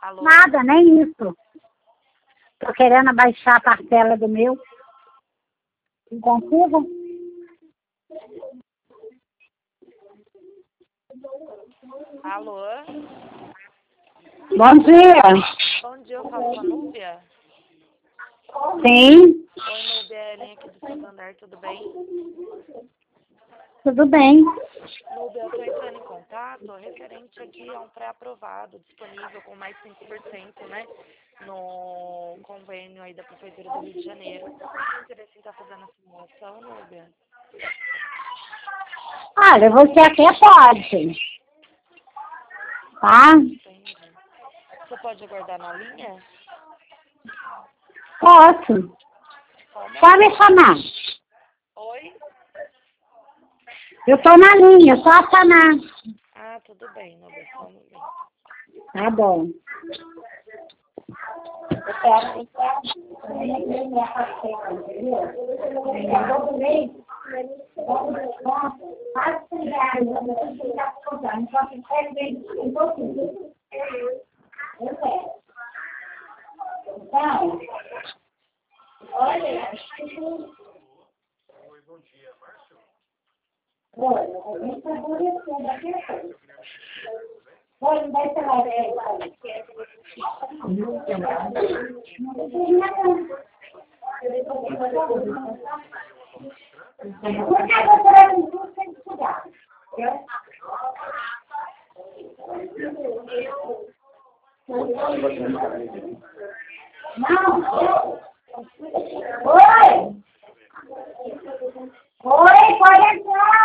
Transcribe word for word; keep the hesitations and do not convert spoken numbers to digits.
Alô? Nada, nem isso. Tô querendo abaixar a parcela do meu. Não consigo? Alô? Bom dia. Bom dia, eu falo com a Núbia. Sim, Oi, Núbia, é a Ellen aqui do Santander, tudo bem? tudo bem. Núbia, eu tô entrando em contato referente aqui a um pré-aprovado disponível com mais cinco por cento, né? No convênio aí da Prefeitura do Rio de Janeiro. Você tem interesse em estar fazendo a simulação, Núbia? Olha, você até pode. Tá? Entendi. Você pode aguardar na linha? Posso. Como? Pode me chamar. Oi? Eu tô na linha, só chamar. Ah, tudo bem, Núbia, só um minuto. Tá bom. Eu quero, eu quero. Minha parceira, entendeu? Todo mês, quase cem reais. Eu tenho que acordar. Então, eu quero ver um pouquinho. Eu quero. Então, olha. Oi, bom dia, Márcio? Oi, a gente está conversando aqui. Oi, vai ser lá, é, vai. Porque a doutora tem tudo sem estudar. Eu...